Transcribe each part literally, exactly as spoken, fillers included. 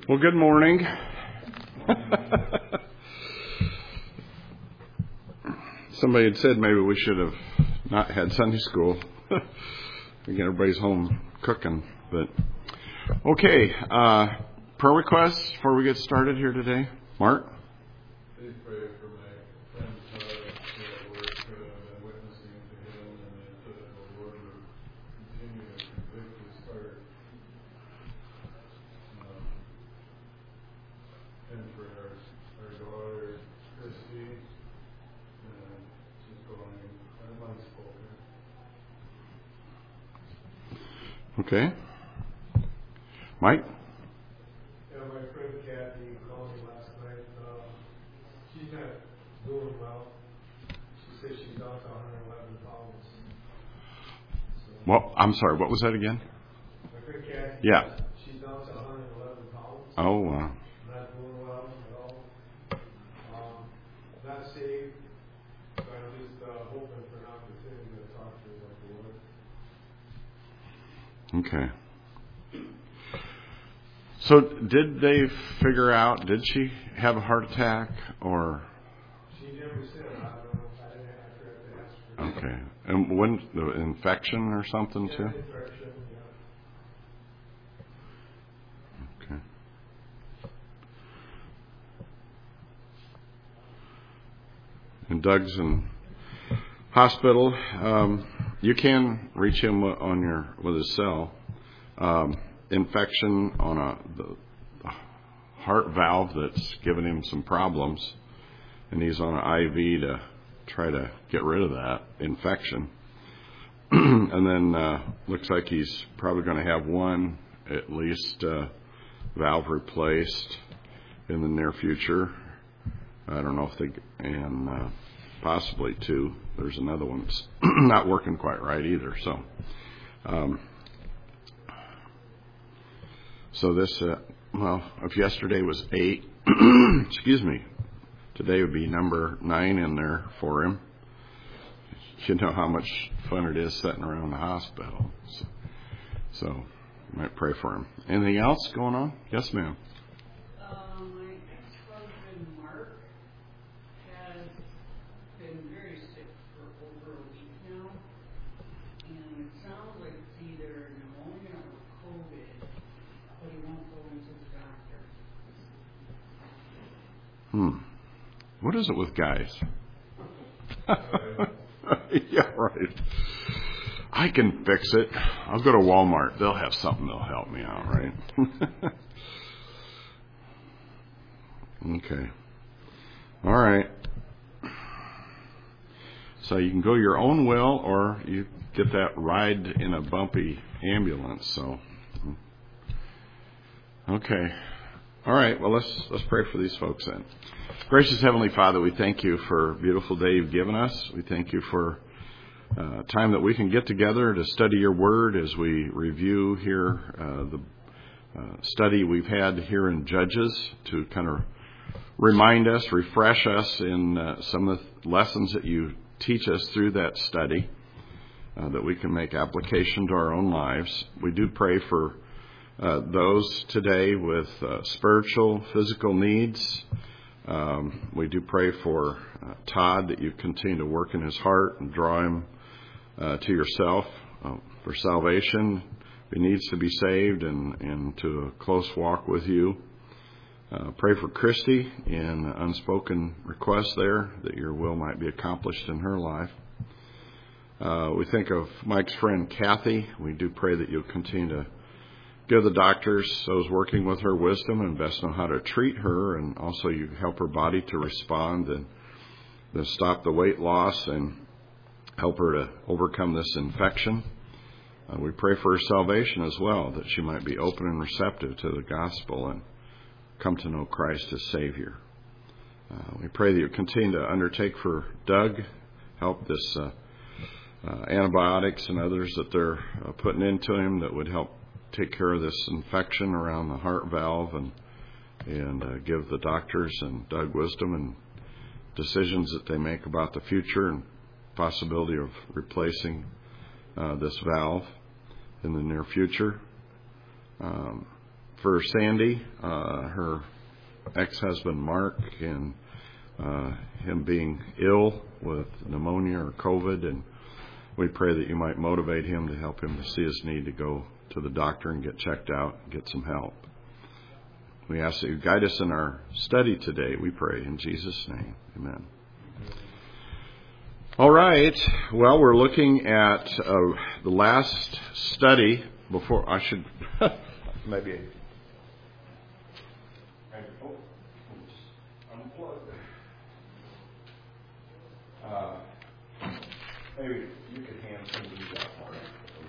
Well, good morning. Somebody had said maybe we should have not had Sunday school. Again, everybody's home cooking. But okay, uh, prayer requests before we get started here today. Mark? Please pray for my friend Todd at work. Uh, I'm witnessing to him, and that uh, the Lord will continue to convict his heart. Um, and for our, our daughter, Christy, uh, she's going unspoken. Okay. Mike? Yeah, my friend Kathy called me last night. Uh, she's not doing well. She says she's down to one hundred eleven pounds. So, Well, I'm sorry. What was that again? my friend Kathy, Yeah. she's down to one hundred eleven pounds. Oh, uh, Not doing well at all. Um, not saved. So I'm just uh, hoping for an opportunity to talk to her about the Lord. okay. So did they figure out, did she have a heart attack or? She never said. I don't know. I didn't have to ask her. Okay. And when, the infection or something Yeah, too? infection, yeah. Okay. And Doug's in hospital. Um, you can reach him on your with his cell. Um, infection on a the heart valve that's given him some problems, and he's on an I V to try to get rid of that infection. And then uh, looks like he's probably going to have one at least uh, valve replaced in the near future. I don't know if they and uh, possibly two. There's another one that's not working quite right either. So, um, so this uh, well, if yesterday was eight, excuse me, today would be number nine in there for him. You know how much fun it is sitting around the hospital. So, so you might pray for him. Anything else going on? Yes, ma'am. Uh, my ex-husband Mark has been very sick for over a week now, and it sounds like it's either pneumonia or COVID, but he won't go into the doctor. Hmm. What is it with guys? Yeah, right. I can fix it. I'll go to Walmart. They'll have something that'll help me out, right? Okay. All right. So you can go your own will, or you get that ride in a bumpy ambulance. So, okay. All right. Well, let's let's pray for these folks then. Gracious Heavenly Father, we thank you for a beautiful day you've given us. We thank you for uh, time that we can get together to study your word as we review here uh, the uh, study we've had here in Judges to kind of remind us, refresh us in uh, some of the lessons that you teach us through that study, uh, that we can make application to our own lives. We do pray for uh, those today with uh, spiritual, physical needs. Um, we do pray for uh, Todd, that you continue to work in his heart and draw him uh, to yourself uh, for salvation. He needs to be saved and, and to a close walk with you. Uh, pray for Christy in unspoken request there, that your will might be accomplished in her life. Uh, we think of Mike's friend Kathy. We do pray that you'll continue to give the doctors, those working with her, wisdom and best know how to treat her, and also you help her body to respond and to stop the weight loss and help her to overcome this infection. Uh, we pray for her salvation as well, that she might be open and receptive to the gospel and come to know Christ as Savior. Uh, we pray that you continue to undertake for Doug, help this uh, uh, antibiotics and others that they're uh, putting into him that would help take care of this infection around the heart valve, and and uh, give the doctors and Doug wisdom and decisions that they make about the future and possibility of replacing uh, this valve in the near future. Um, for Sandy, uh, her ex-husband Mark, and uh, him being ill with pneumonia or COVID, and we pray that you might motivate him to help him to see his need to go to the doctor and get checked out and get some help. We ask that you guide us in our study today, we pray, in Jesus' name. Amen. All right. Well, we're looking at uh, the last study before I should maybe. Oh, unplug. Uh, maybe you could hand some of these out for me.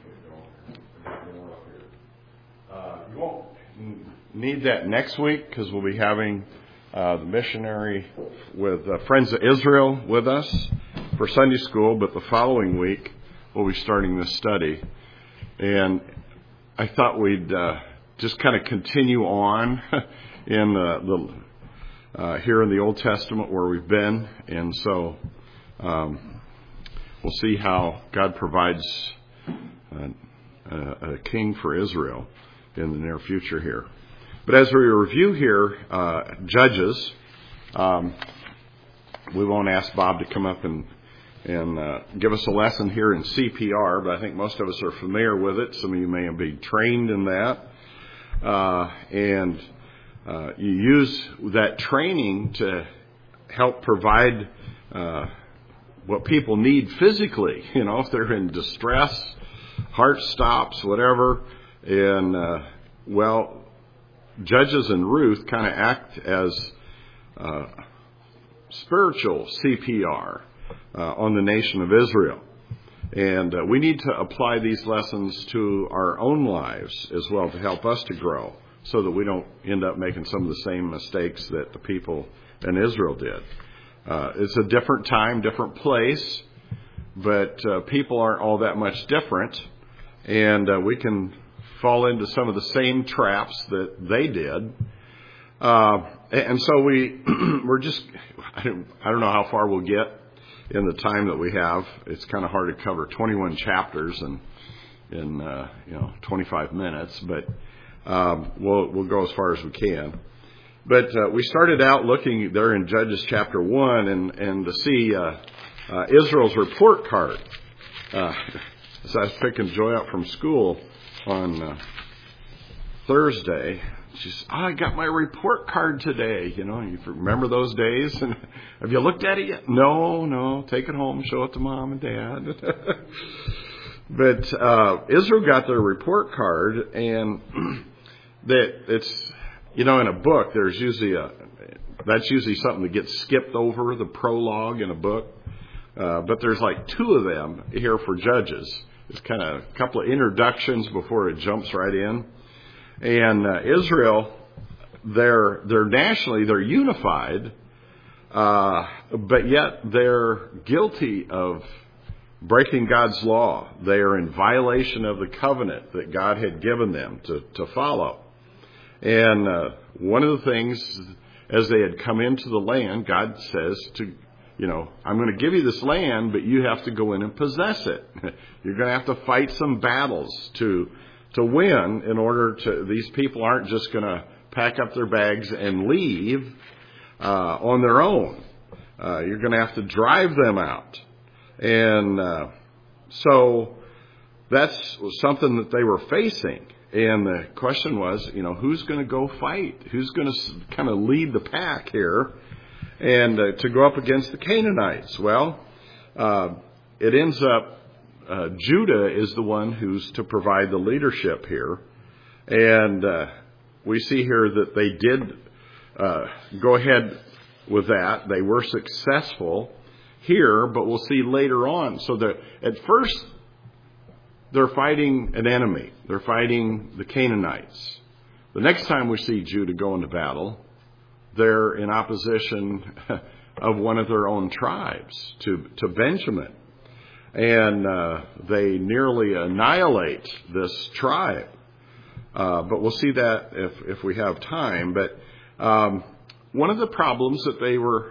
Okay, more up here. Uh, you won't need that next week because we'll be having uh, the missionary with uh, Friends of Israel with us for Sunday school, but the following week we'll be starting this study. And I thought we'd uh, just kind of continue on in uh, the uh, here in the Old Testament where we've been, and so um, we'll see how God provides uh, a, a king for Israel in the near future here. But as we review here, uh, Judges, um, we won't ask Bob to come up and and uh, give us a lesson here in C P R, but I think most of us are familiar with it. Some of you may be trained in that. Uh, and uh, you use that training to help provide uh, what people need physically. You know, if they're in distress, heart stops, whatever. And, uh, well, Judges and Ruth kind of act as uh, spiritual C P R uh, on the nation of Israel. And uh, we need to apply these lessons to our own lives as well to help us to grow so that we don't end up making some of the same mistakes that the people in Israel did. Uh, it's a different time, different place, but uh, people aren't all that much different. And uh, we can fall into some of the same traps that they did. Uh, and so we, we're just, I don't, I don't know how far we'll get in the time that we have. It's kind of hard to cover twenty-one chapters in, in uh, you know, twenty-five minutes, but um, we'll, we'll go as far as we can. But uh, we started out looking there in Judges chapter one and, and to see uh, uh, Israel's report card. Uh, as I was picking Joy up from school on uh, Thursday, she said, oh, I got my report card today. You know, you remember those days? And have you looked at it yet? No, no. Take it home, show it to mom and dad. But uh, Israel got their report card, and that it's, you know, in a book, there's usually a, that's usually something that gets skipped over, the prologue in a book. Uh, but there's like two of them here for Judges. It's kind of a couple of introductions before it jumps right in. And uh, Israel, they're they're nationally they're unified, uh, but yet they're guilty of breaking God's law. They are in violation of the covenant that God had given them to to follow. And uh, one of the things, as they had come into the land, God says to, you know, I'm going to give you this land, but you have to go in and possess it. You're going to have to fight some battles to to win in order to, these people aren't just going to pack up their bags and leave uh, on their own. Uh, you're going to have to drive them out. And uh, so that's something that they were facing. And the question was, you know, who's going to go fight? Who's going to kind of lead the pack here and uh, to go up against the Canaanites? Well, uh, it ends up Uh, Judah is the one who's to provide the leadership here. And uh, we see here that they did uh, go ahead with that. They were successful here, but we'll see later on. So that at first, they're fighting an enemy. They're fighting the Canaanites. The next time we see Judah go into battle, they're in opposition of one of their own tribes, to, to Benjamin. And uh, they nearly annihilate this tribe. Uh, but we'll see that if, if we have time. But um, one of the problems that they were,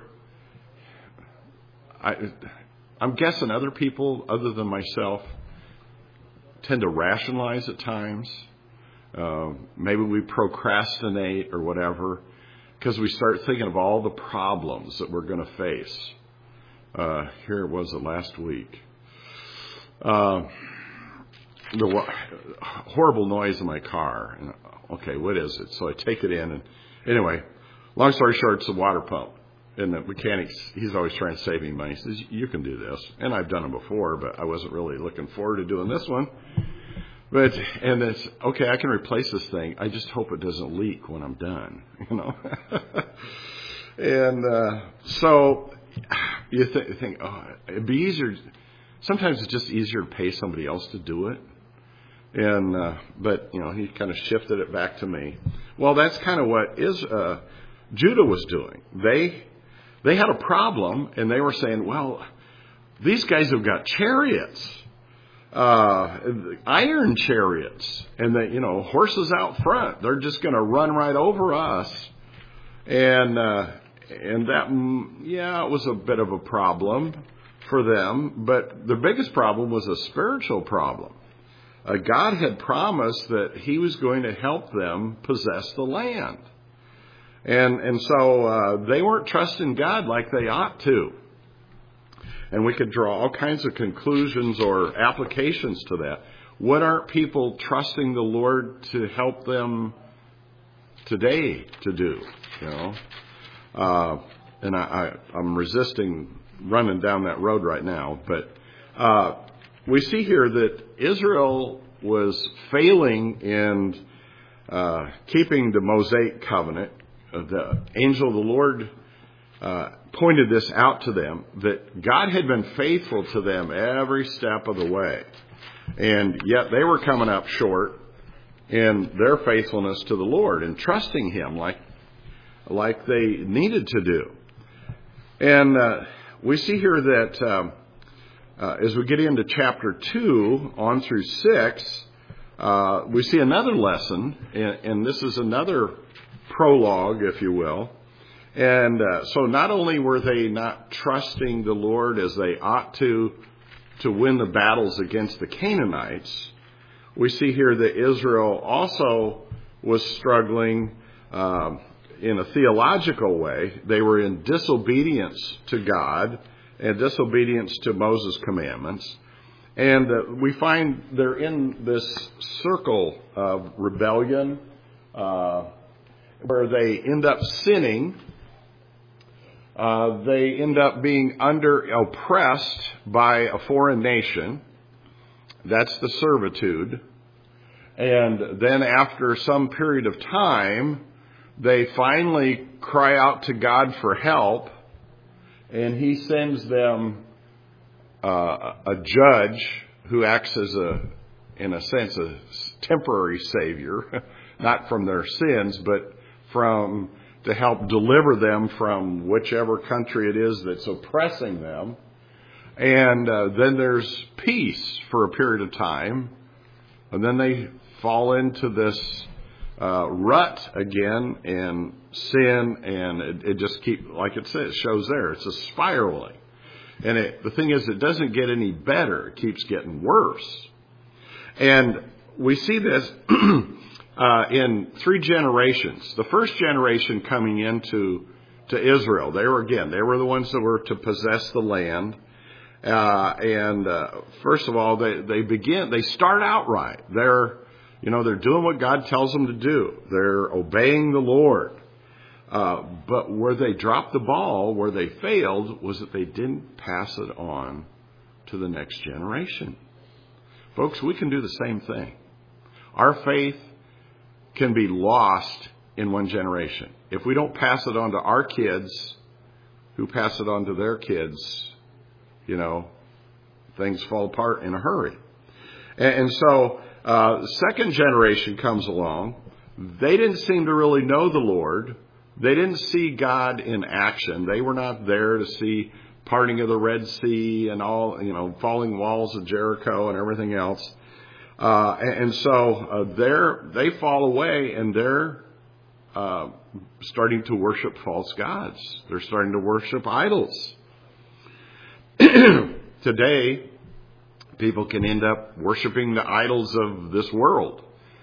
I, I'm guessing other people other than myself tend to rationalize at times. Uh, maybe we procrastinate or whatever because we start thinking of all the problems that we're going to face. Uh, here it was the last week. Uh, the wa- horrible noise in my car. And, okay, what is it? So I take it in. And anyway, long story short, it's a water pump. And the mechanic, he's always trying to save me money. He says, you can do this. And I've done it before, but I wasn't really looking forward to doing this one. But, and it's, okay, I can replace this thing. I just hope it doesn't leak when I'm done, you know. and uh, so you th- think, oh, it'd be easier. Sometimes it's just easier to pay somebody else to do it. And, uh, but, you know, he kind of shifted it back to me. Well, that's kind of what is, uh, Judah was doing. They, They had a problem, and they were saying, well, these guys have got chariots, uh, iron chariots, and the, you know, horses out front. They're just going to run right over us. And, uh, and that, yeah, it was a bit of a problem for them. But the biggest problem was a spiritual problem. Uh, God had promised that he was going to help them possess the land. And and so uh, they weren't trusting God like they ought to. And we could draw all kinds of conclusions or applications to that. What aren't people trusting the Lord to help them today to do? You know, uh, and I, I, I'm resisting running down that road right now. But uh, we see here that Israel was failing in uh, keeping the Mosaic covenant. The angel of the Lord uh, pointed this out to them, that God had been faithful to them every step of the way. And yet they were coming up short in their faithfulness to the Lord and trusting him like, like they needed to do. And uh, we see here that um, uh, as we get into chapter two on through six, uh, we see another lesson, and, and this is another prologue, if you will. And uh, so not only were they not trusting the Lord as they ought to to win the battles against the Canaanites, we see here that Israel also was struggling uh, in a theological way. They were in disobedience to God and disobedience to Moses' commandments. And uh, we find they're in this circle of rebellion, uh, where they end up sinning. Uh, they end up being under oppressed by a foreign nation. That's the servitude. And then after some period of time, they finally cry out to God for help, and he sends them uh, a judge who acts as a, in a sense, a temporary savior, not from their sins, but from to help deliver them from whichever country it is that's oppressing them. And uh, then there's peace for a period of time. And then they fall into this uh, rut again and sin. And it, it just keeps, like it says, shows there, it's a spiraling. And it, the thing is, it doesn't get any better. It keeps getting worse. And we see this Uh, in three generations. The first generation coming into to Israel, they were again, they were the ones that were to possess the land. Uh, and uh, first of all, they they begin, they start out right. They're, you know, they're doing what God tells them to do. They're obeying the Lord. Uh, but where they dropped the ball, where they failed, was that they didn't pass it on to the next generation. Folks, we can do the same thing. Our faith can be lost in one generation. If we don't pass it on to our kids, who pass it on to their kids, you know, things fall apart in a hurry. And, and so, uh, the second generation comes along. They didn't seem to really know the Lord. They didn't see God in action. They were not there to see parting of the Red Sea and all, you know, falling walls of Jericho and everything else. Uh, and, and so uh, they're, they fall away, and they're uh, starting to worship false gods. They're starting to worship idols. Today, people can end up worshiping the idols of this world.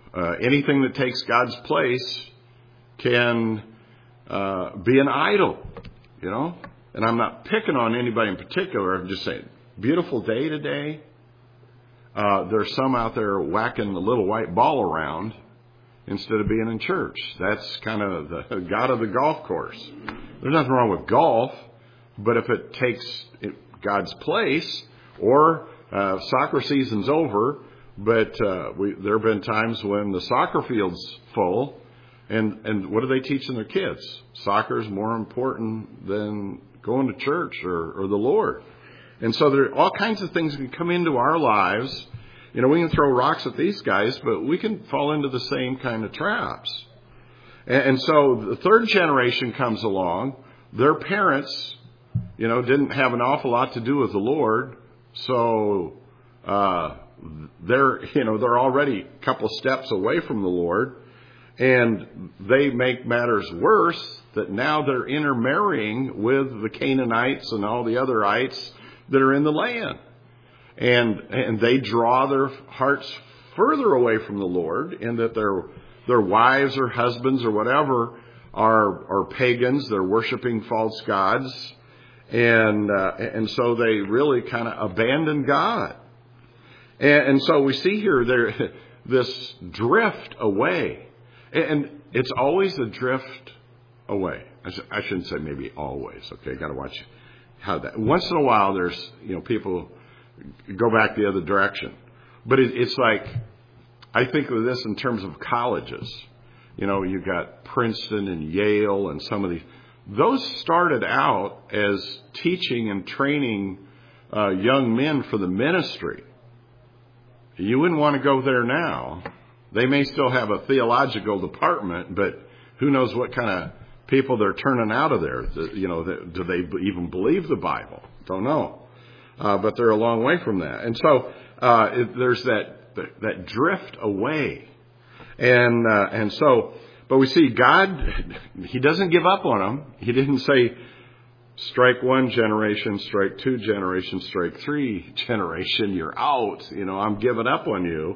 Uh, anything that takes God's place can uh, be an idol, you know. And I'm not picking on anybody in particular. I'm just saying, beautiful day today. Uh, there's some out there whacking the little white ball around instead of being in church. That's kind of the god of the golf course. There's nothing wrong with golf, but if it takes God's place, or uh, soccer season's over, but uh, we, there have been times when the soccer field's full, and, and what are they teaching their kids? Soccer is more important than going to church or, or the Lord. And so there are all kinds of things that can come into our lives. You know, we can throw rocks at these guys, but we can fall into the same kind of traps. And, and so the third generation comes along. Their parents, you know, didn't have an awful lot to do with the Lord. So uh, they're, you know, they're already a couple steps away from the Lord. And they make matters worse that now they're intermarrying with the Canaanites and all the other ites that are in the land. And and they draw their hearts further away from the Lord, in that their their wives or husbands or whatever are are pagans. They're worshiping false gods, and uh, and so they really kind of abandon God. And, and so we see here there this drift away, and it's always a drift away. I, sh- I shouldn't say maybe always. Okay, got to watch how that. Once in a while, there's you know people go back the other direction, but it, it's like I think of this in terms of colleges. You know, you got Princeton and Yale and some of these. Those started out as teaching and training uh, young men for the ministry. You wouldn't want to go there now. They may still have a theological department, but who knows what kind of people they're turning out of there. You know, do they even believe the Bible? Don't know. Uh, but they're a long way from that. And so uh, it, there's that, that that drift away. And uh, and so, but we see God, He doesn't give up on them. He didn't say, strike one generation, strike two generations, strike three generation, you're out. You know, I'm giving up on you.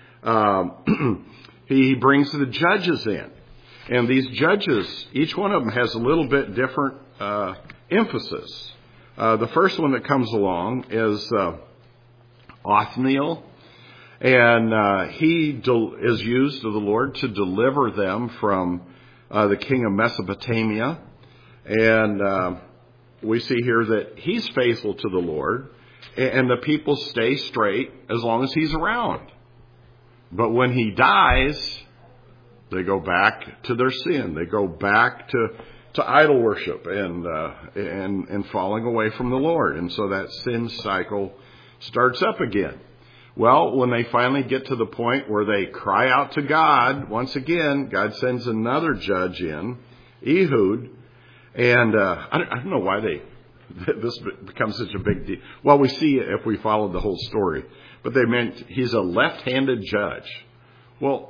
Um, he brings the judges in. And these judges, each one of them has a little bit different uh, emphasis. Uh, the first one that comes along is uh, Othniel. And uh, he del- is used of the Lord to deliver them from uh, the king of Mesopotamia. And uh, we see here that he's faithful to the Lord. And the people stay straight as long as he's around. But when he dies, they go back to their sin. They go back to, to idol worship and, uh, and, and falling away from the Lord. And so that sin cycle starts up again. Well, when they finally get to the point where they cry out to God, once again, God sends another judge in, Ehud. And uh, I, don't, I don't know why they this becomes such a big deal. Well, we see it if we follow the whole story. But they meant he's a left-handed judge. Well,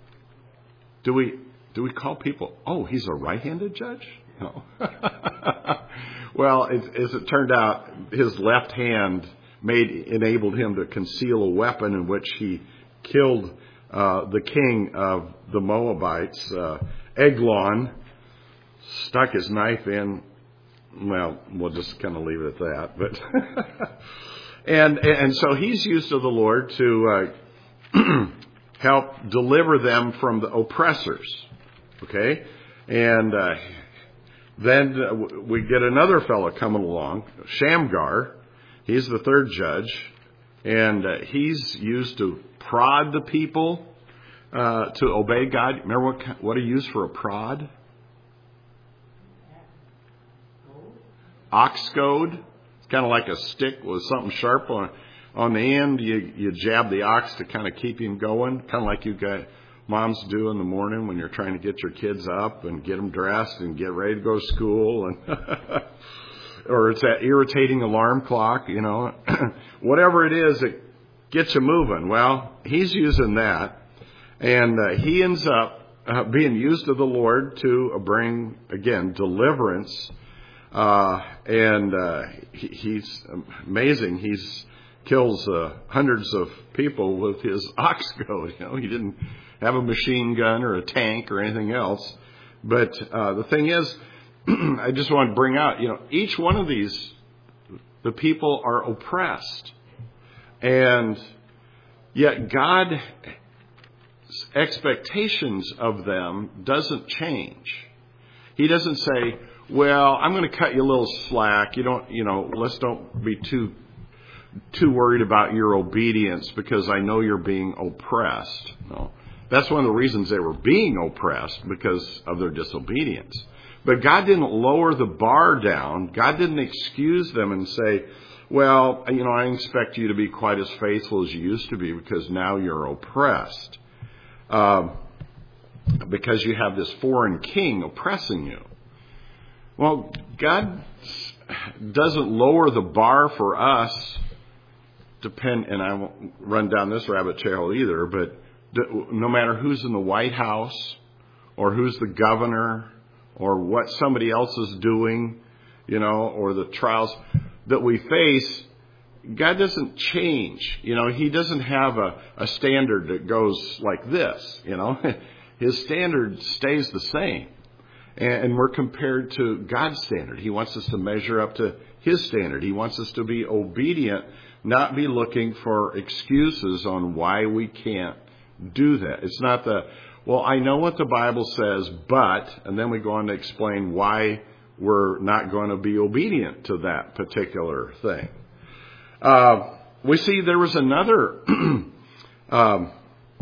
do we do we call people, oh, he's a right-handed judge? No. Well, it, as it turned out, his left hand made enabled him to conceal a weapon in which he killed uh, the king of the Moabites, uh, Eglon, stuck his knife in. Well, we'll just kind of leave it at that. But and and so he's used to the Lord to uh, help deliver them from the oppressors. Okay, and uh, then we get another fellow coming along, Shamgar. He's the third judge, and uh, he's used to prod the people uh, to obey God. Remember what what he used for a prod? Ox goad. It's kind of like a stick with something sharp on on the end. You you jab the ox to kind of keep him going, kind of like you got moms do in the morning when you're trying to get your kids up and get them dressed and get ready to go to school, and or it's that irritating alarm clock, you know, whatever it is that gets you moving. Well, he's using that, and uh, he ends up uh, being used of the Lord to uh, bring again deliverance. Uh, and, uh, he, he's amazing. He's kills, uh, hundreds of people with his ox goad. You know, he didn't have a machine gun or a tank or anything else. But uh, the thing is, I just want to bring out, you know, each one of these, the people are oppressed. And yet God's expectations of them doesn't change. He doesn't say, well, I'm going to cut you a little slack. You don't, you know, let's don't be too too worried about your obedience because I know you're being oppressed. No. That's one of the reasons they were being oppressed, because of their disobedience. But God didn't lower the bar down. God didn't excuse them and say, well, you know, I expect you to be quite as faithful as you used to be because now you're oppressed. Uh, because you have this foreign king oppressing you. Well, God doesn't lower the bar for us, depend, and I won't run down this rabbit trail either, but no matter who's in the White House or who's the governor or what somebody else is doing, you know, or the trials that we face, God doesn't change. You know, He doesn't have a, a standard that goes like this, you know. His standard stays the same. And we're compared to God's standard. He wants us to measure up to His standard. He wants us to be obedient, not be looking for excuses on why we can't do that. It's not the, well, I know what the Bible says, but, and then we go on to explain why we're not going to be obedient to that particular thing. Uh, we see there was another um,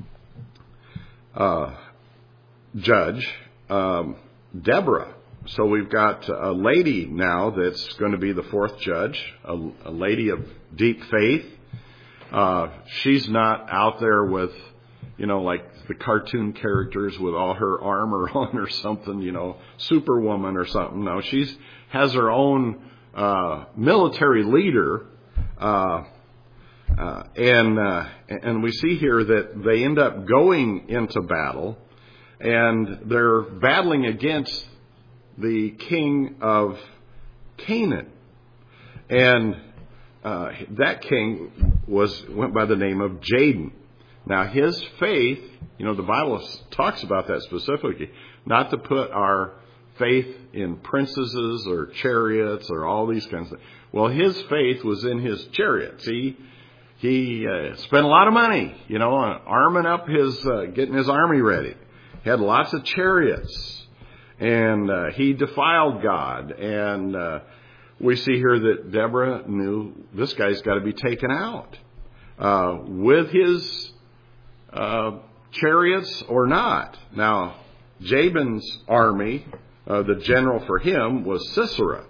uh, judge, um, Deborah. So we've got a lady now that's going to be the fourth judge, a, a lady of deep faith. Uh, she's not out there with, you know, like the cartoon characters with all her armor on or something, you know, Superwoman or something. No, she's has her own uh, military leader. Uh, uh, and uh, and we see here that they end up going into battle, and they're battling against the king of Canaan. And uh, that king was went by the name of Jabin. Now, his faith, you know, the Bible talks about that specifically, not to put our faith in princesses or chariots or all these kinds of things. Well, his faith was in his chariots. He he uh, spent a lot of money, you know, on arming up his, uh, getting his army ready. He had lots of chariots, and uh, he defiled God. And uh, we see here that Deborah knew this guy's got to be taken out uh, with his uh, chariots or not. Now, Jabin's army, uh, the general for him was Sisera.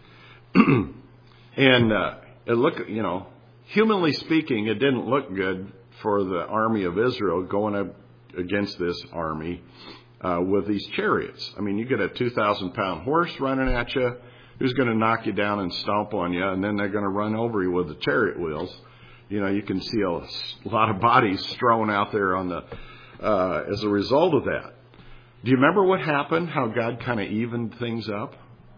And uh, it looked, you know, humanly speaking, it didn't look good for the army of Israel going up against this army uh, with these chariots. I mean, you get a two thousand pound horse running at you, who's going to knock you down and stomp on you, and then they're going to run over you with the chariot wheels. You know, you can see a, a lot of bodies strewn out there on the uh, as a result of that. Do you remember what happened? How God kind of evened things up?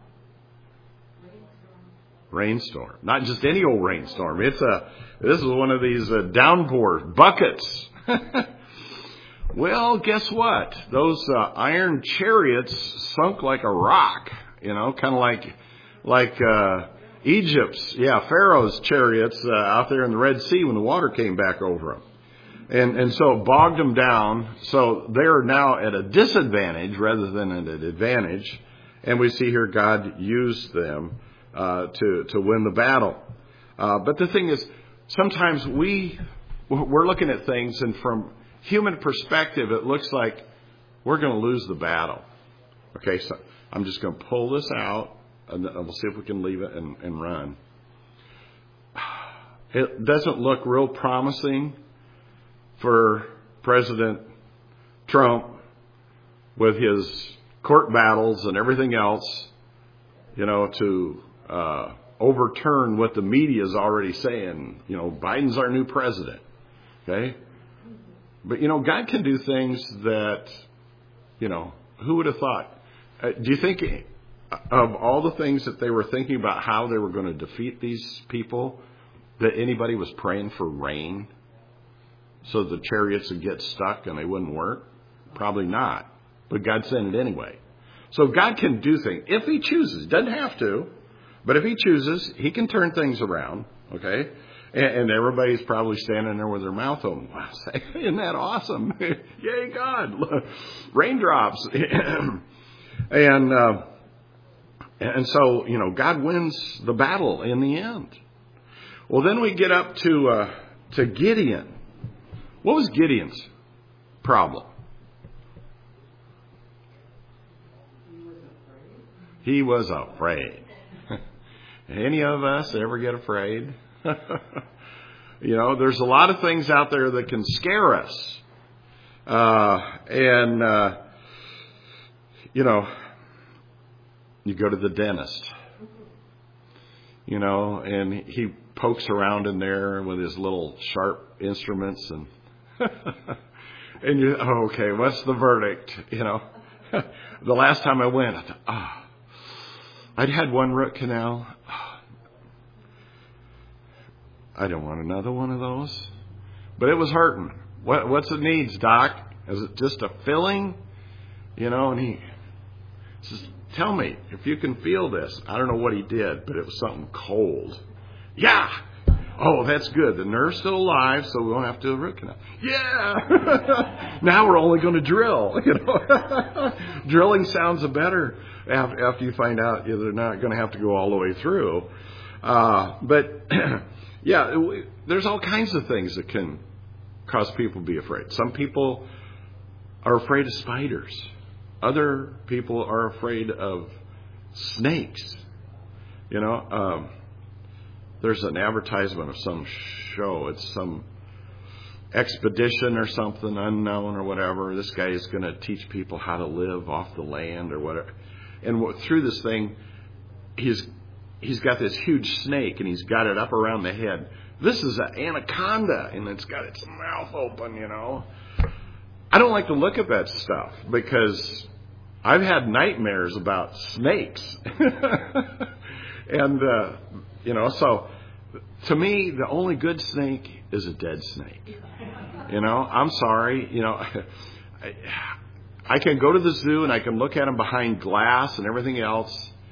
Rainstorm. Not just any old rainstorm. It's a. This is one of these uh, downpour buckets. Well, guess what? Those uh, iron chariots sunk like a rock. You know, kind of like like uh, Egypt's, yeah, Pharaoh's chariots uh, out there in the Red Sea when the water came back over them, and and so it bogged them down. So they're now at a disadvantage rather than at an advantage. And we see here God used them Uh, to to win the battle. Uh, but the thing is, sometimes we, we're looking at things, and from human perspective, it looks like we're going to lose the battle. Okay, so I'm just going to pull this out, and we'll see if we can leave it and, and run. It doesn't look real promising for President Trump with his court battles and everything else, you know, to Uh, overturn what the media is already saying. You know, Biden's our new president. Okay? But, you know, God can do things that, you know, who would have thought? Uh, do you think of all the things that they were thinking about how they were going to defeat these people, that anybody was praying for rain? so the chariots would get stuck and they wouldn't work? Probably not. But God sent it anyway. So God can do things if He chooses. Doesn't have to, but if He chooses, He can turn things around. Okay, and, and everybody's probably standing there with their mouth open. Wow, isn't that awesome? Yay, God! Raindrops, and uh, and so you know, God wins the battle in the end. Well, then we get up to uh, to Gideon. What was Gideon's problem? He was afraid. Any of us ever get afraid? You know, there's a lot of things out there that can scare us. Uh, and, uh, you know, you go to the dentist, you know, and he pokes around in there with his little sharp instruments and, and you, oh, okay, what's the verdict? You know, the last time I went, I thought, ah. Oh, I'd had one root canal. I don't want another one of those. But it was hurting. What, what's it needs, Doc? Is it just a filling? You know, and he says, tell me if you can feel this. I don't know what he did, but it was something cold. Yeah. Oh, that's good. The nerve's still alive, so we won't have to do a root canal. Yeah. Now we're only going to drill. You know, drilling sounds better after you find out they're not going to have to go all the way through. Uh, but yeah, there's all kinds of things that can cause people to be afraid. Some people are afraid of spiders. Other people are afraid of snakes. You know. Um, There's an advertisement of some show. It's some expedition or something unknown or whatever. This guy is going to teach people how to live off the land or whatever. And through this thing, he's he's got this huge snake and he's got it up around the head. This is an anaconda and it's got its mouth open, you know. I don't like to look at that stuff because I've had nightmares about snakes. and, uh, you know, so to me, the only good snake is a dead snake. You know, I'm sorry. You know, I, I can go to the zoo and I can look at them behind glass and everything else,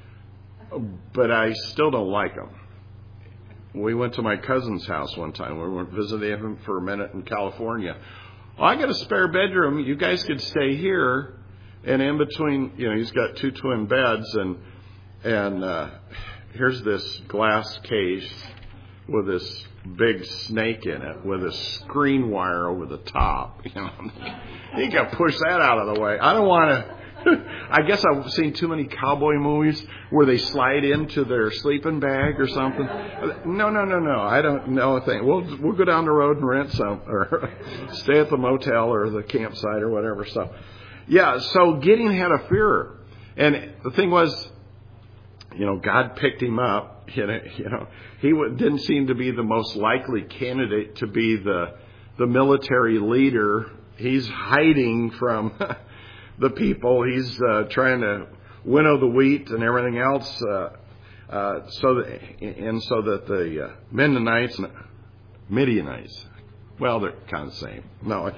but I still don't like them. We went to my cousin's house one time. We went visiting him for a minute in California. Well, I got a spare bedroom. You guys could stay here. And in between, you know, he's got two twin beds, and and uh, here's this glass case with this big snake in it with a screen wire over the top. You know, you got to push that out of the way. I don't want to. I guess I've seen too many cowboy movies where they slide into their sleeping bag or something. No, no, no, no. I don't know a thing. We'll we'll go down the road and rent some, or stay at the motel or the campsite or whatever. So, yeah. So Gideon had a fear, and the thing was, you know, God picked him up. You know, you know he didn't seem to be the most likely candidate to be the the military leader. He's hiding from the people. He's uh, trying to winnow the wheat and everything else, uh, uh, so that, and so that the uh, Mennonites, Midianites, well, they're kind of the same. No,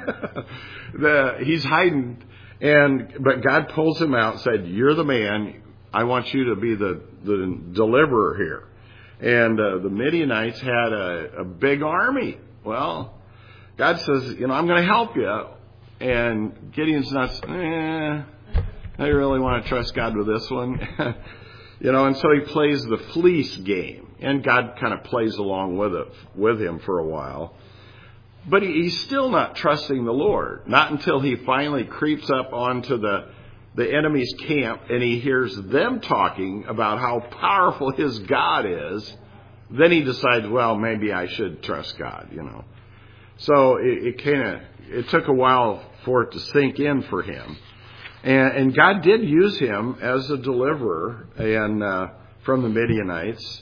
the, he's hiding, and but God pulls him out and said, "You're the man. I want you to be the the deliverer here." And uh, the Midianites had a, a big army. Well, God says, "You know, I'm going to help you." And Gideon's not, eh, I really want to trust God with this one. You know, and so he plays the fleece game. And God kind of plays along with it, with him for a while. But he, he's still not trusting the Lord. Not until he finally creeps up onto the, the enemy's camp and he hears them talking about how powerful his God is. Then he decides, well, maybe I should trust God, you know. So it, it kind of, it took a while for it to sink in for him. And, and God did use him as a deliverer and uh, from the Midianites.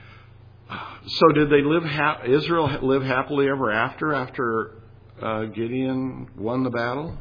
So did they live, ha- Israel live happily ever after, after uh, Gideon won the battle?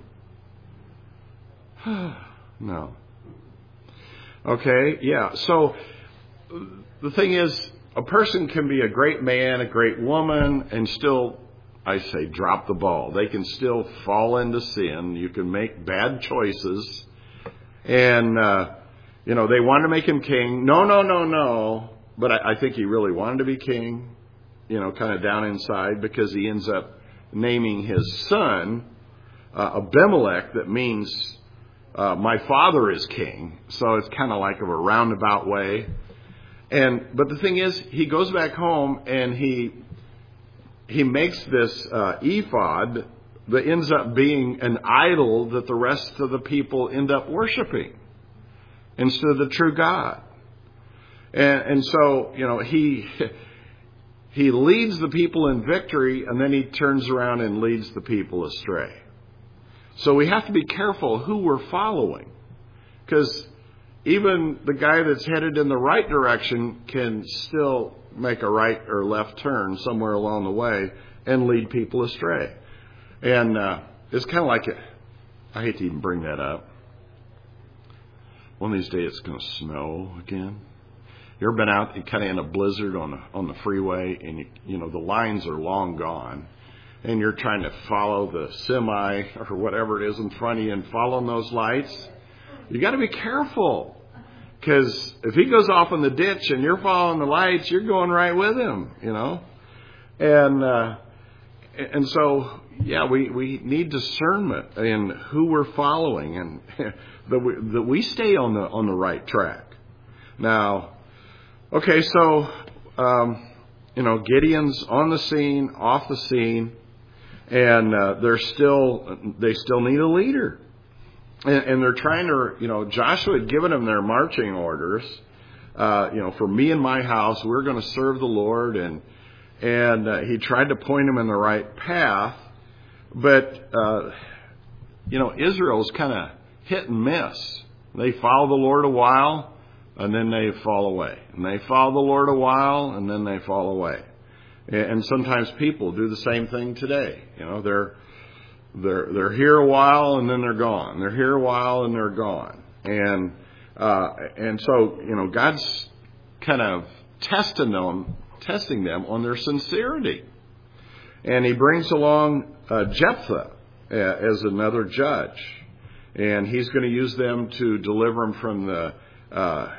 No. Okay, yeah. So the thing is, a person can be a great man, a great woman, and still I say, drop the ball. They can still fall into sin. You can make bad choices. And, uh, you know, they wanted to make him king. No, no, no, no. But I, I think he really wanted to be king, you know, kind of down inside, because he ends up naming his son uh, Abimelech, that means uh, my father is king. So it's kind of like of a roundabout way. And but the thing is, he goes back home and he he makes this uh, ephod that ends up being an idol that the rest of the people end up worshiping instead of the true God. And, and so, you know, he he leads the people in victory, and then he turns around and leads the people astray. So we have to be careful who we're following, because even the guy that's headed in the right direction can still make a right or left turn somewhere along the way and lead people astray. And uh, it's kind of like, a, I hate to even bring that up. One of these days it's going to snow again. You ever been out kind of in a blizzard on the, on the freeway, and you, you know the lines are long gone, and you're trying to follow the semi or whatever it is in front of you and following those lights? You got to be careful, because if he goes off in the ditch and you're following the lights, you're going right with him, you know. And uh, and so, yeah, we, we need discernment in who we're following, and that we, that we stay on the on the right track. Now, okay, so um, you know, Gideon's on the scene, off the scene, and uh, they're still they still need a leader. And, and they're trying to, you know, Joshua had given them their marching orders. Uh, you know, for me and my house, we're going to serve the Lord. And and uh, he tried to point them in the right path. But, uh, you know, Israel's kind of hit and miss. They follow the Lord a while, and then they fall away. And they follow the Lord a while, and then they fall away. And, and sometimes people do the same thing today. You know, they're... They're they're here a while and then they're gone. They're here a while and they're gone. And uh, and so, you know, God's kind of testing them, testing them on their sincerity. And He brings along uh, Jephthah uh, as another judge, and He's going to use them to deliver them from the uh,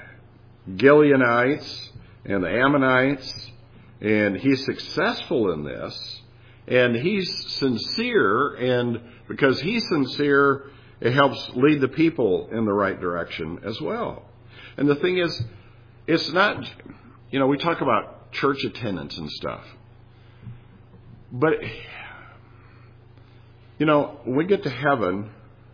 Gileadites and the Ammonites. And he's successful in this. And he's sincere, and because he's sincere, it helps lead the people in the right direction as well. And the thing is, it's not, you know, we talk about church attendance and stuff. But, you know, when we get to heaven,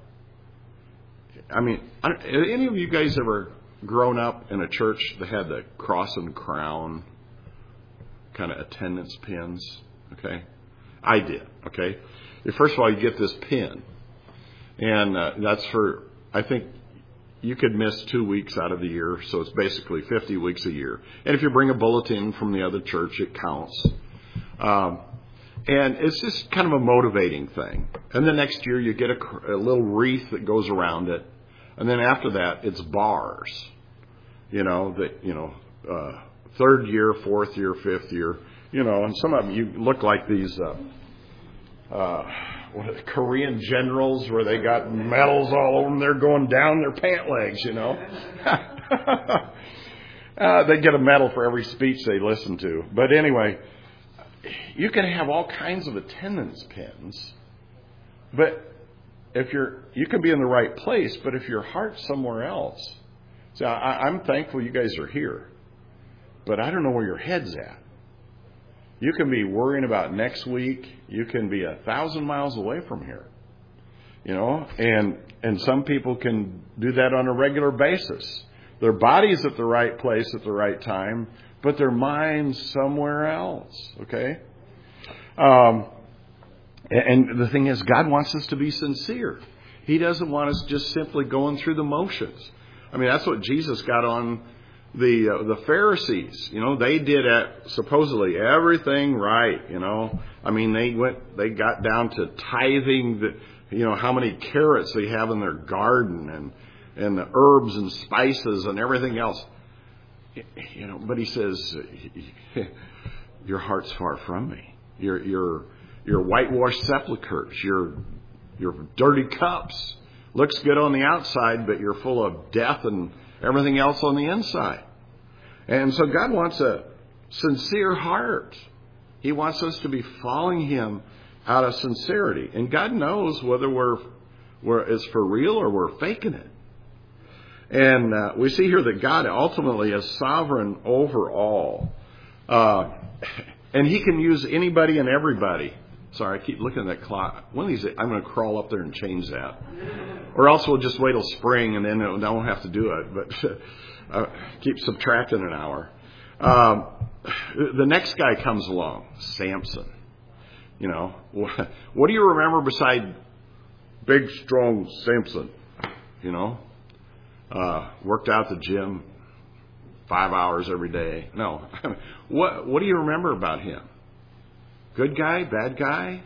I mean, have any of you guys ever grown up in a church that had the cross and crown kind of attendance pins? Okay. I did, okay? First of all, you get this pin. And uh, that's for, I think, you could miss two weeks out of the year, so it's basically fifty weeks a year. And if you bring a bulletin from the other church, it counts. Um, and it's just kind of a motivating thing. And the next year, you get a, a little wreath that goes around it. And then after that, it's bars. You know, that, you know, uh, third year, fourth year, fifth year. You know, and some of them, you look like these uh, uh, what are they, Korean generals where they got medals all over them. They're going down their pant legs, you know. uh, they get a medal for every speech they listen to. But anyway, you can have all kinds of attendance pins. But if you're, you can be in the right place, but if your heart's somewhere else. So I, I'm thankful you guys are here. But I don't know where your head's at. You can be worrying about next week. You can be a thousand miles away from here. You know, and and some people can do that on a regular basis. Their body's at the right place at the right time, but their mind's somewhere else. Okay? Um, and the thing is, God wants us to be sincere. He doesn't want us just simply going through the motions. I mean, that's what Jesus got on The uh, the Pharisees. You know, they did uh, supposedly everything right. You know, I mean, they went, they got down to tithing the, you know, how many carrots they have in their garden, and and the herbs and spices and everything else. You know, but He says, your heart's far from me. You're you're your whitewashed sepulchres, your your dirty cups. Looks good on the outside, but you're full of death and everything else on the inside. And so God wants a sincere heart. He wants us to be following Him out of sincerity. And God knows whether we're, we're it's for real or we're faking it. And uh, we see here that God ultimately is sovereign over all. Uh, and He can use anybody and everybody. Sorry, I keep looking at that clock. One of these days, I'm going to crawl up there and change that. Or else we'll just wait till spring and then I won't have to do it. But uh, keep subtracting an hour. Um, the next guy comes along, Samson. You know, what do you remember beside big, strong Samson? You know, uh, worked out at the gym five hours every day. No, what what do you remember about him? Good guy, bad guy?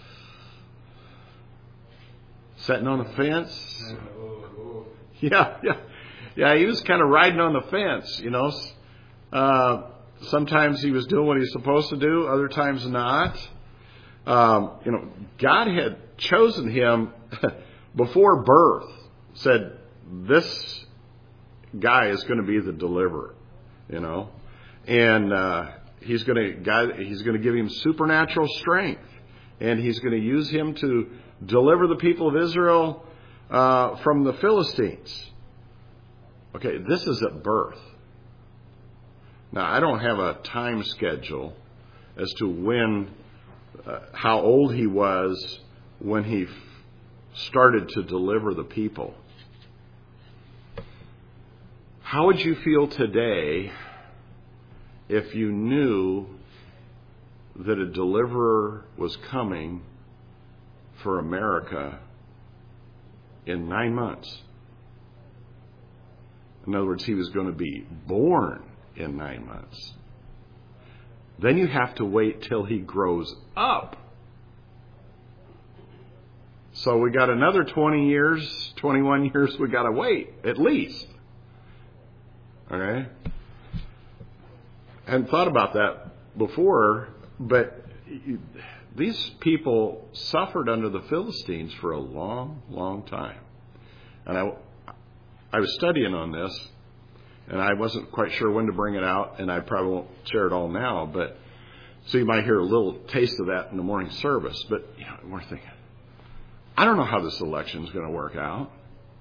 Sitting on the fence? Yeah, yeah. Yeah, he was kind of riding on the fence, you know. Uh, sometimes he was doing what he was supposed to do, other times not. Um, you know, God had chosen him before birth, said, this guy is going to be the deliverer, you know. And uh, he's going to God, he's going to give him supernatural strength, and he's going to use him to deliver the people of Israel uh, from the Philistines. Okay, this is at birth. Now, I don't have a time schedule as to when, uh, how old he was when he f- started to deliver the people. How would you feel today if you knew that a deliverer was coming for America in nine months? In other words, he was going to be born in nine months. Then you have to wait till he grows up. So we got another twenty years, twenty-one years we got to wait, at least. Okay? I hadn't thought about that before, but these people suffered under the Philistines for a long, long time. And I, I was studying on this, and I wasn't quite sure when to bring it out, and I probably won't share it all now, but so you might hear a little taste of that in the morning service. But you know, we're thinking, I don't know how this election is going to work out.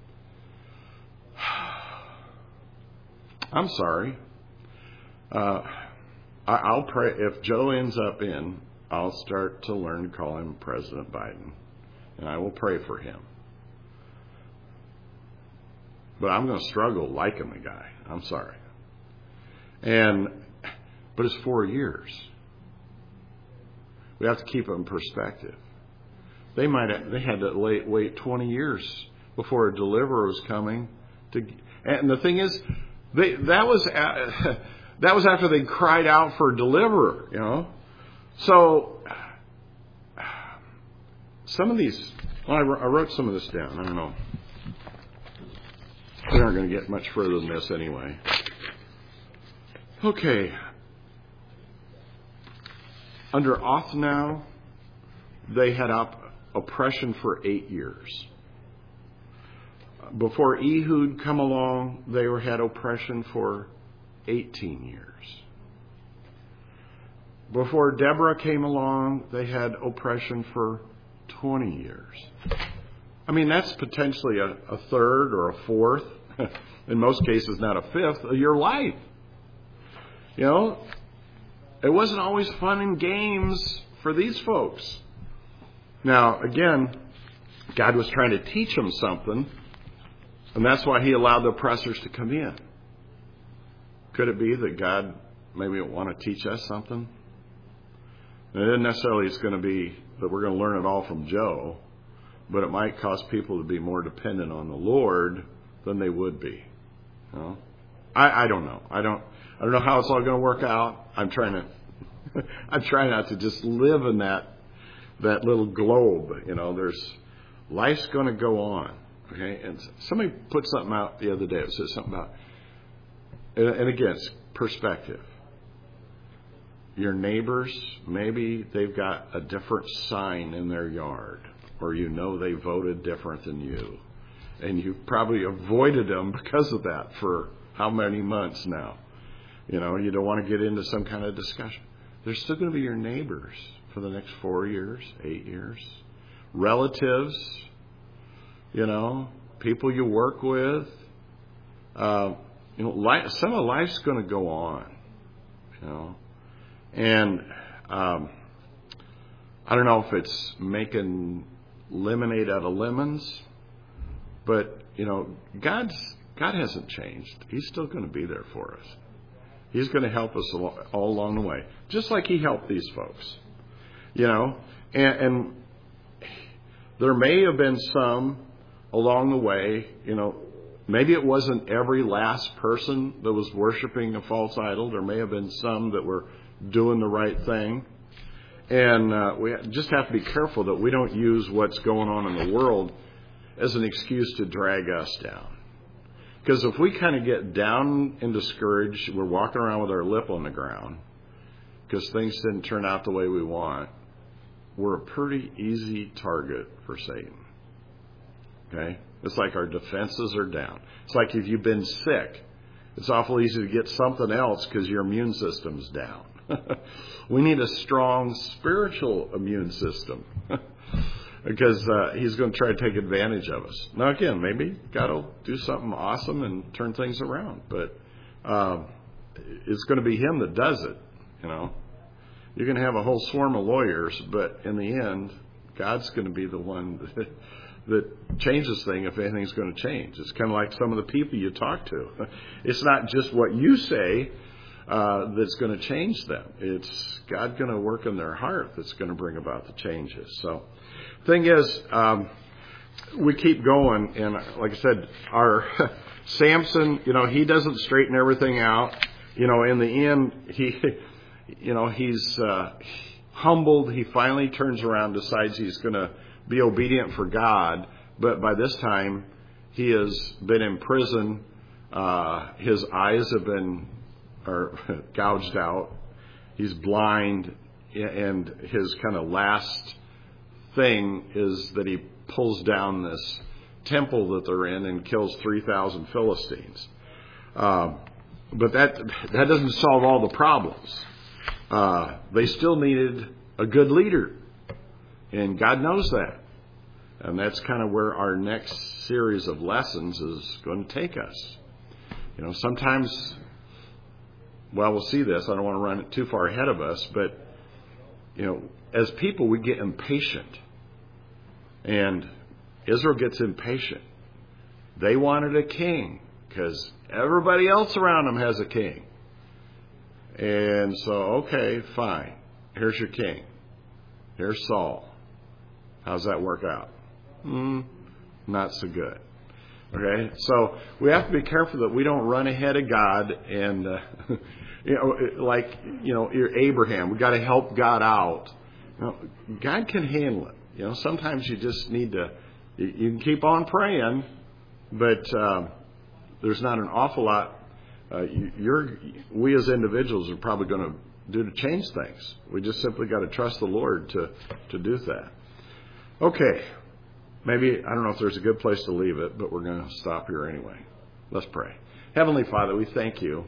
I'm sorry. Uh, I, I'll pray. If Joe ends up in, I'll start to learn to call him President Biden, and I will pray for him. But I'm going to struggle liking the guy. I'm sorry. And but it's four years. We have to keep it in perspective. They might have, they had to wait, wait twenty years before a deliverer was coming. To and the thing is, they that was that was after they cried out for a deliverer. You know, so some of these. Well, I wrote some of this down. I don't know. We aren't going to get much further than this anyway. Okay. Under Othniel, they had op- oppression for eight years. Before Ehud come along, they were had oppression for eighteen years. Before Deborah came along, they had oppression for twenty years. I mean, that's potentially a, a third or a fourth, in most cases not a fifth, of your life. You know, it wasn't always fun and games for these folks. Now, again, God was trying to teach them something, and that's why He allowed the oppressors to come in. Could it be that God maybe want to teach us something? And it isn't necessarily it's going to be that we're going to learn it all from Joe, but it might cause people to be more dependent on the Lord than they would be. You know? I, I don't know. I don't. I don't know how it's all going to work out. I'm trying to. I'm trying not to just live in that that little globe. You know, there's life's going to go on. Okay, and somebody put something out the other day. It says something about, and, and again, it's perspective. your neighbors, maybe they've got a different sign in their yard, or you know they voted different than you. And you've probably avoided them because of that for how many months now. You know, you don't want to get into some kind of discussion. They're still going to be your neighbors for the next four years, eight years. Relatives, you know, people you work with. Uh, you know, life, some of life's going to go on, you know. And um, I don't know if it's making lemonade out of lemons, but, you know, God's God hasn't changed. He's still going to be there for us. He's going to help us all, all along the way, just like He helped these folks, you know. And, and there may have been some along the way, you know, maybe it wasn't every last person that was worshiping a false idol. There may have been some that were doing the right thing. And uh, we just have to be careful that we don't use what's going on in the world as an excuse to drag us down. Because if we kind of get down and discouraged, we're walking around with our lip on the ground because things didn't turn out the way we want, we're a pretty easy target for Satan. Okay? It's like our defenses are down. It's like if you've been sick, it's awful easy to get something else because your immune system's down. We need a strong spiritual immune system because uh, he's going to try to take advantage of us. Now, again, maybe God will do something awesome and turn things around, but uh, it's going to be him that does it, you know. You can have a whole swarm of lawyers, but in the end, God's going to be the one that, that changes things if anything's going to change. It's kind of like some of the people you talk to. It's not just what you say uh, that's going to change them. It's God going to work in their heart that's going to bring about the changes. So, thing is, um, we keep going, and like I said, our Samson, you know, he doesn't straighten everything out. You know, in the end, he, you know, he's uh, humbled. He finally turns around, decides he's going to be obedient for God. But by this time, he has been in prison. Uh, his eyes have been are gouged out. He's blind, and his kind of last thing is that he pulls down this temple that they're in and kills three thousand Philistines. Uh, but that that doesn't solve all the problems. Uh, they still needed a good leader, and God knows that. And that's kind of where our next series of lessons is going to take us. You know, sometimes, well, we'll see this. I don't want to run it too far ahead of us, but, you know, as people, we get impatient. And Israel gets impatient. They wanted a king because everybody else around them has a king. And so, okay, fine. Here's your king. Here's Saul. How's that work out? Hmm, not so good. Okay, so we have to be careful that we don't run ahead of God and, uh, you know, like, you know, Abraham, we got to help God out. You know, God can handle it. You know, sometimes you just need to, you, you can keep on praying, but uh, there's not an awful lot uh, you're, we as individuals are probably going to do to change things. We just simply got to trust the Lord to, to do that. Okay. Maybe, I don't know if there's a good place to leave it, but we're going to stop here anyway. Let's pray. Heavenly Father, we thank you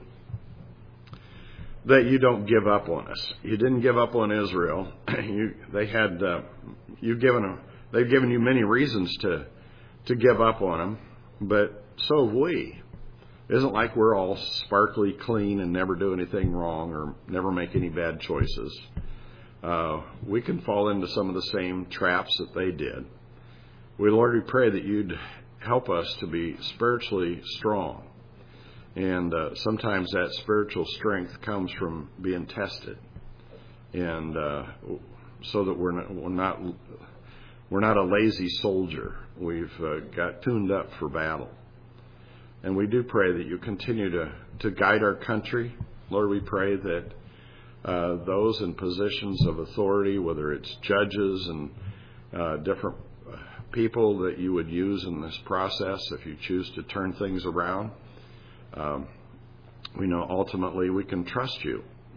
that you don't give up on us. You didn't give up on Israel. you, they had, uh, you've given them, they've given you many reasons to, to give up on them, but so have we. It isn't like we're all sparkly clean and never do anything wrong or never make any bad choices. Uh, we can fall into some of the same traps that they did. We, Lord, we pray that you'd help us to be spiritually strong. And uh, sometimes that spiritual strength comes from being tested. And uh, so that we're not, we're not we're not a lazy soldier. We've uh, got tuned up for battle. And we do pray that you continue to, to guide our country. Lord, we pray that uh, those in positions of authority, whether it's judges and uh, different people that you would use in this process if you choose to turn things around. Um, we know ultimately we can trust you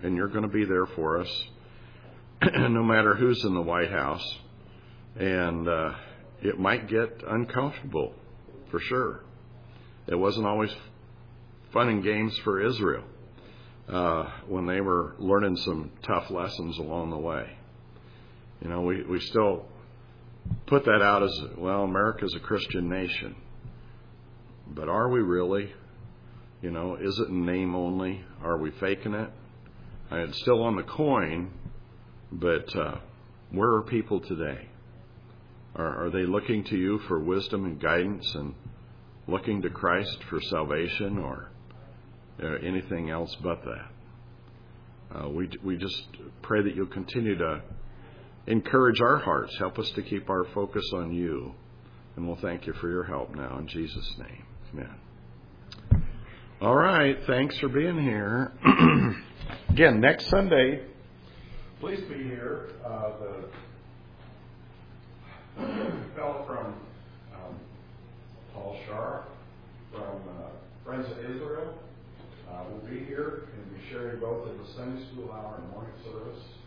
and you're going to be there for us, no matter who's in the White House. And uh, it might get uncomfortable, for sure. It wasn't always fun and games for Israel uh, when they were learning some tough lessons along the way. You know, we, we still put that out as, well, America's a Christian nation. But are we really? You know, is it in name only? Are we faking it? Uh, it's still on the coin, but uh, where are people today? Are, are they looking to you for wisdom and guidance and looking to Christ for salvation, or uh, anything else but that? Uh, we we just pray that you'll continue to encourage our hearts. Help us to keep our focus on you. And we'll thank you for your help now in Jesus' name. Amen. All right. Thanks for being here. Again, next Sunday, please be here. Uh, the fellow from um, Paul Shar from uh, Friends of Israel uh, will be here and be sharing both at the Sunday school hour and morning service.